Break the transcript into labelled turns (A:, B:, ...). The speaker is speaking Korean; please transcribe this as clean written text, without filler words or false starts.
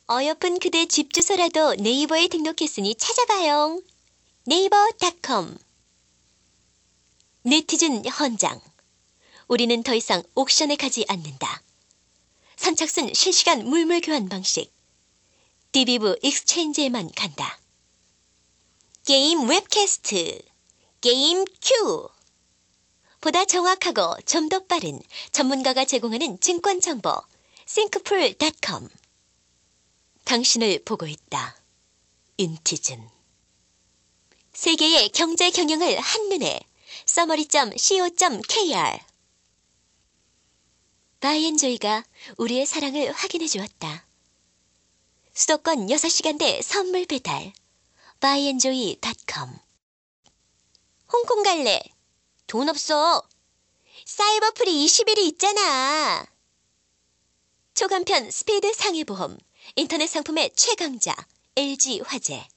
A: 어여쁜 그대 집 주소라도 네이버에 등록했으니 찾아봐요. 네이버닷컴. 네티즌 헌장. 우리는 더 이상 옥션에 가지 않는다. 선착순 실시간 물물 교환 방식. 디비브 익스체인지에만 간다. 게임 웹캐스트. 게임 큐. 보다 정확하고 좀 더 빠른 전문가가 제공하는 증권 정보. 싱크풀닷컴. 당신을 보고 있다. 인티즌. 세계의 경제 경영을 한눈에. summary.co.kr. 바이엔조이가 우리의 사랑을 확인해 주었다. 수도권 6시간대 선물 배달. byenjoy.com. 홍콩 갈래. 돈 없어. 사이버프리 20일이 있잖아. 초간편 스피드 상해보험. 인터넷 상품의 최강자 LG 화재.